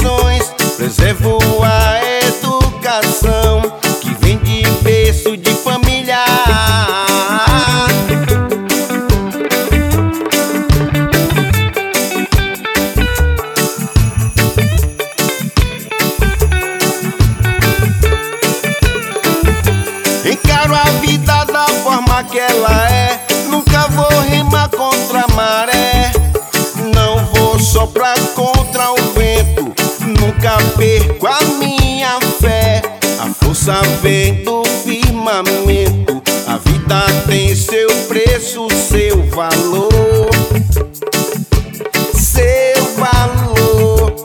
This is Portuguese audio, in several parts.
gerações. Preservo a educação que vem de berço de família. Encaro a vida da forma que ela é. Nunca vou remar contra a maré. Não vou soprar contra o vento. Nunca perco a minha fé. A força vem do firmamento. A vida tem seu preço, seu valor. Seu valor.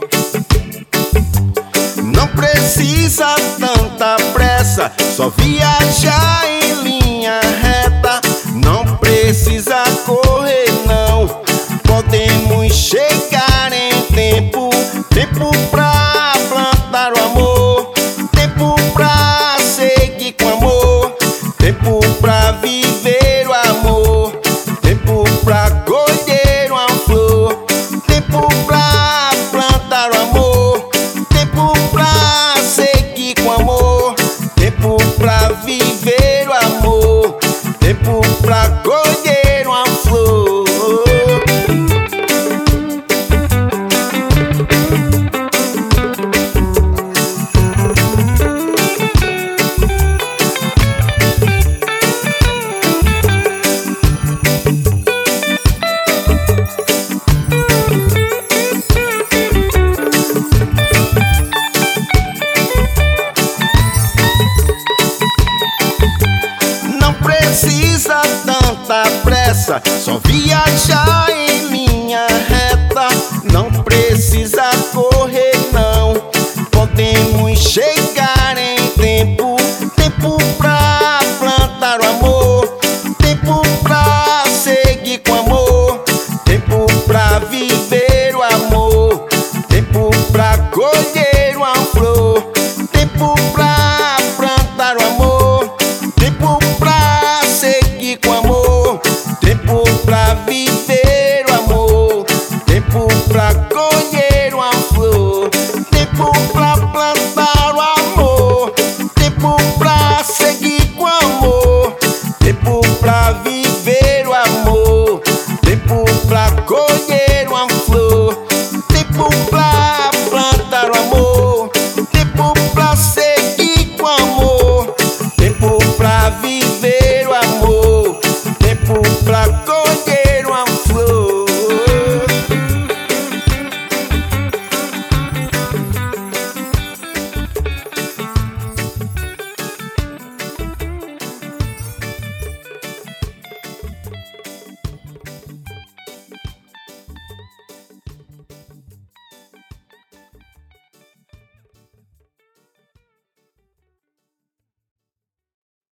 Não precisa tanta pressa, só viajar em linha reta. Não precisa correr não, podemos chegar em tempo. Tempo pra plantar o amor, tempo pra seguir com amor, tempo pra viver o amor, tempo pra colher uma flor, tempo pra plantar o amor, tempo pra seguir com amor, tempo pra viver o amor, tempo pra colher uma flor. Precisa tanta pressa, só viajar em linha reta. Não precisa correr não, podemos chegar em tempo. Tempo pra plantar o amor, tempo pra seguir com amor, tempo pra viver o amor, tempo pra colher